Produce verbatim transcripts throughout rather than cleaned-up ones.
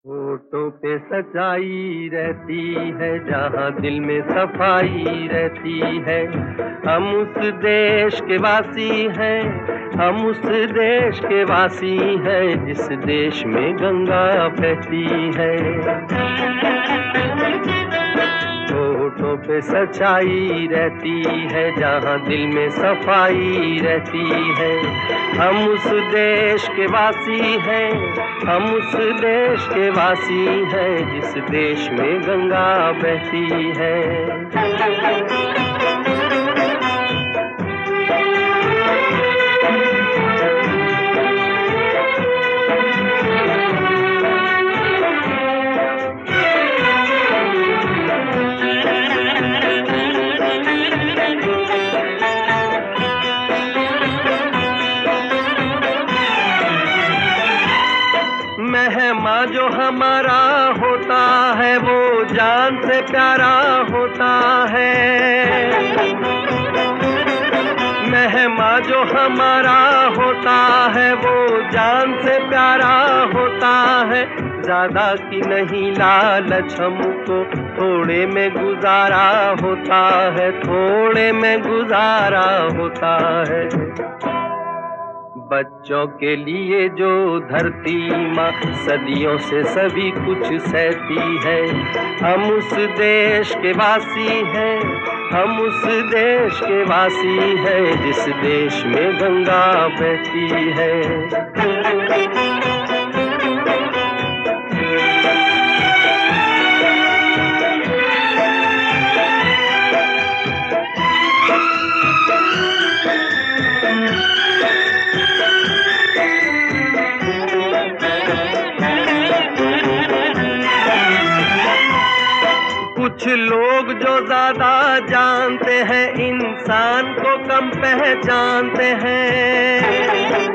होठों पे सच्चाई रहती है, जहाँ दिल में सफाई रहती है। हम उस देश के वासी हैं, हम उस देश के वासी हैं, जिस देश में गंगा बहती है। होठों पे सच्चाई रहती है, जहाँ दिल में सफाई रहती है। हम उस देश के वासी हैं, हम उस देश के वासी हैं, जिस देश में गंगा बहती है। मेहमा जो हमारा होता है, वो जान से प्यारा होता है। मेहमा जो हमारा होता है, वो जान से प्यारा होता है। ज्यादा की नहीं लालच हमको, थोड़े में गुजारा होता है, थोड़े में गुजारा होता है। बच्चों के लिए जो धरती माँ सदियों से सभी कुछ सहती है। हम उस देश के वासी हैं, हम उस देश के वासी हैं, जिस देश में गंगा बहती है। कुछ लोग जो ज्यादा जानते हैं, इंसान को कम पहचानते हैं।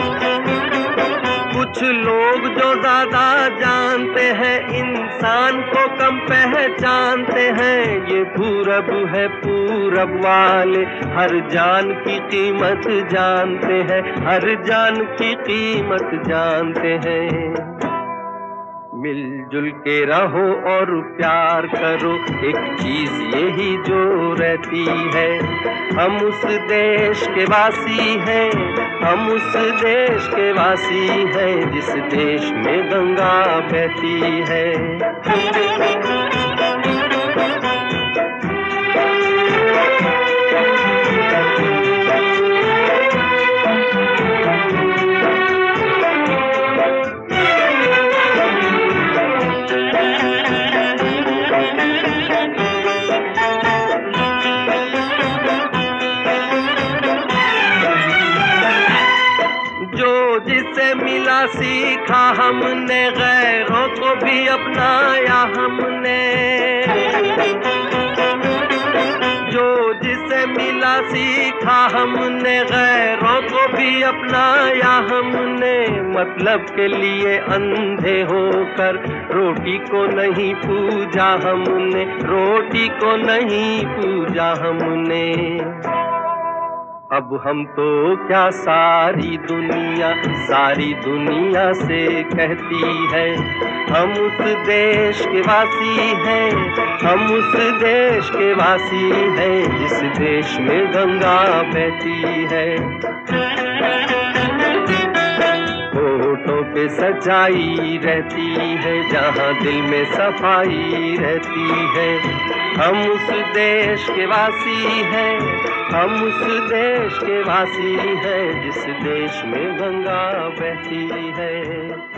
कुछ लोग जो ज्यादा जानते हैं, इंसान को कम पहचानते हैं। ये पूरब है, पूरब वाले हर जान की कीमत जानते हैं, हर जान की कीमत जानते हैं। मिलजुल के रहो और प्यार करो, एक चीज यही जो रहती है। हम उस देश के वासी हैं, हम उस देश के वासी हैं, जिस देश में गंगा बहती है। जिसे मिला सीखा हमने, गैरों को भी अपनाया हमने। जो जिसे मिला सीखा हमने, गैरों को भी अपनाया हमने। मतलब के लिए अंधे होकर रोटी को नहीं पूजा हमने, रोटी को नहीं पूजा हमने। अब हम तो क्या सारी दुनिया, सारी दुनिया से कहती है। हम उस देश के वासी हैं, हम उस देश के वासी हैं, जिस देश में गंगा बहती है। होठों पे सच्चाई रहती है, जहाँ दिल में सफाई रहती है। हम उस देश के वासी हैं, हम उस देश के वासी हैं, जिस देश में गंगा बहती है।